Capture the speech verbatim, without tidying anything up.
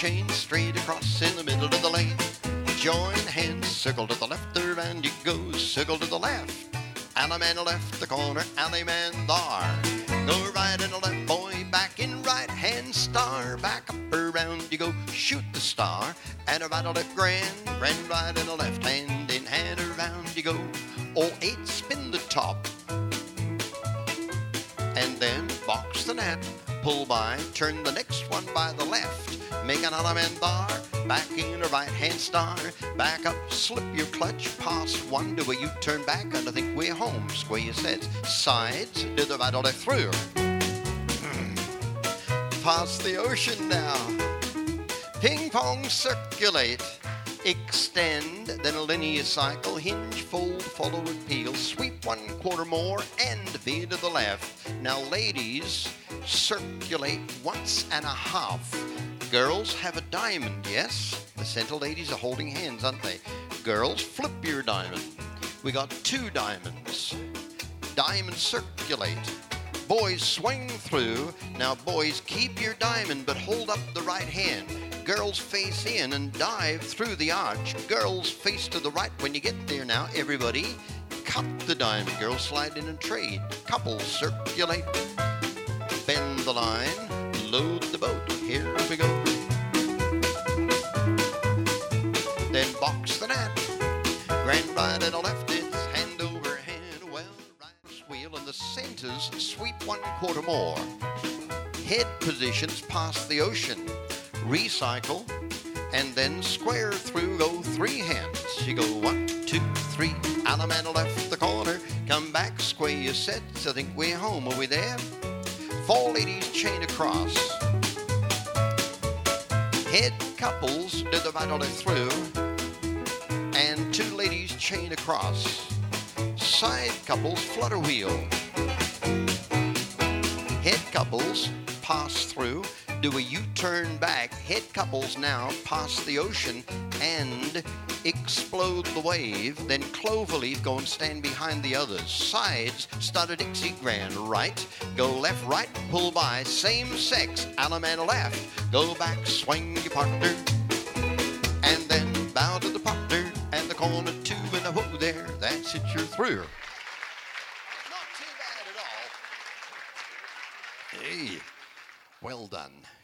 chain straight across in the middle of the lane. Join hands, circle to the left, around you go, circle to the left. Alley man left the corner, alley man there. Go right and a left, boy, back in right hand star. Back up around you go, shoot the star. And a right and a left, grand, grand right and a left, hand in hand around you go. All eight, spin the top. And then box the net, pull by, turn the next one by the left. Make an alley man there, back in a right hand star. Back up, slip your clutch, pass one, do a U-turn back, and I think we're home. Square your sets, sides, do the right or left through. Past the ocean now. Ping pong, circulate, extend, then a linear cycle, hinge, fold, follow, and peel, sweep one quarter more, and veer to the left. Now ladies, circulate once and a half. Girls have a diamond, yes? The center ladies are holding hands, aren't they? Girls, flip your diamond. We got two diamonds. Diamond circulate. Boys, swing through. Now boys, keep your diamond, but hold up the right hand. Girls, face in and dive through the arch. Girls, face to the right when you get there now. Everybody, cut the diamond. Girls, slide in and trade. Couples, circulate. Bend the line. Load the boat. Here we go. Then box the net. Grand right and a left, it's hand over hand. Well, right wheel and the centers sweep one quarter more. Head positions past the ocean. Recycle and then square through. Go three hands. You go one, two, three. Alley man left the corner. Come back, square your sets. I think we're home. Are we there? Four ladies chain across. Head couples do the right or left through. And two ladies chain across. Side couples flutter wheel. Head couples pass through. Do a U-turn back. Head couples now pass the ocean and explode the wave. Then cloverleaf, go and stand behind the others. Sides, start a Dixie Grand. Right, go left, right, pull by. Same sex, alley man left. Go back, swing your partner. And then bow to the partner. And the corner two and a whoa there. That's it, you're through. Not too bad at all. Hey, well done.